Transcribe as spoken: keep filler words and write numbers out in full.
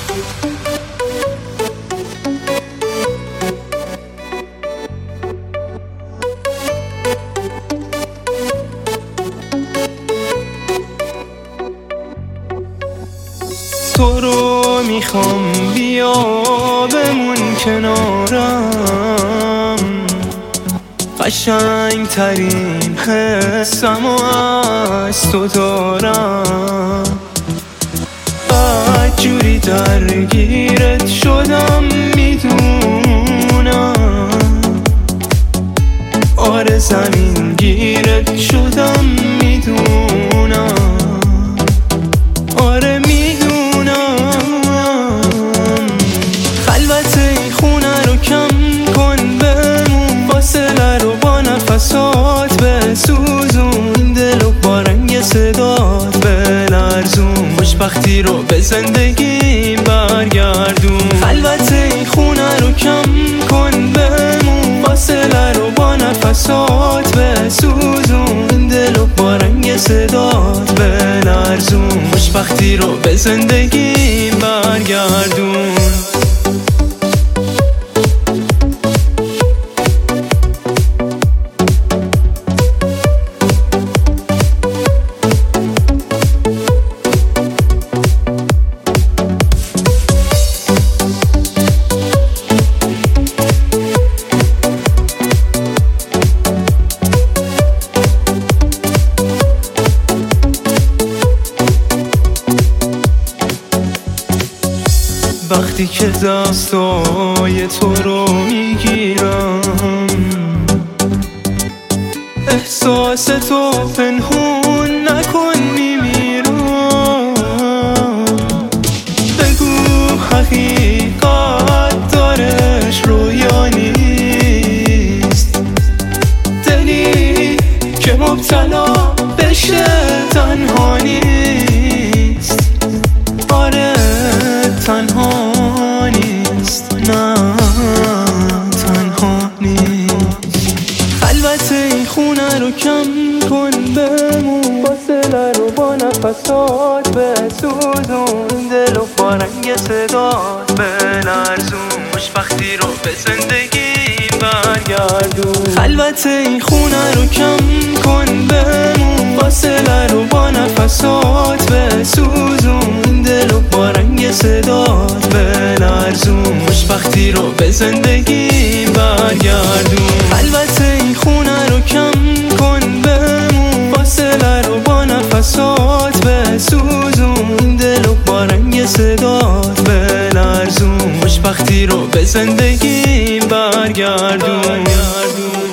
تو رو میخوام بیا بمون کنارم، قشنگ ترین حسمو از تو دارم. بدجوری درگیرت شدم میدونم، آره زمین گیرت شدم میدونم، آره میدونم. خلوت این خونه رو کم کن بمون، فاصله رو با نفسات بسوزون، دل و با رنگ صدات بلرزون، خوشبختی رو به زندگیم برگردون. خلوت این خونه رو کم کن بمون، فاصله رو با نفسات بسوزون، دل و با رنگ صدات بلرزون، خوشبختی رو به زندگیم برگردون. وقتی که دستای تو رو میگیرم، احساس تو پنهون نکن میمیرم. بگو حقیقت دارش رویا نیست، دلی که مبتلا بشه تنها نیست، آره تنها نیست، نه تنها نیست. خلوت این خونه رو کم کن بمون، فاصله رو با نفسات بسوزون، دل و با رنگ صدات بلرزون، خوشبختی رو به زندگی برگردون. خلوت این خونه رو کم کن بمون، فاصله رو با نفسات بسوزون، دل و با رنگ صدات بلرزون، خوشبختی رو به زندگی برگردون. خلوت این خونه رو کم کن بمون، فاصله رو با نفسات بسوزون، دل و با رنگ صدات بلرزون، خوشبختی رو به زندگی برگردون.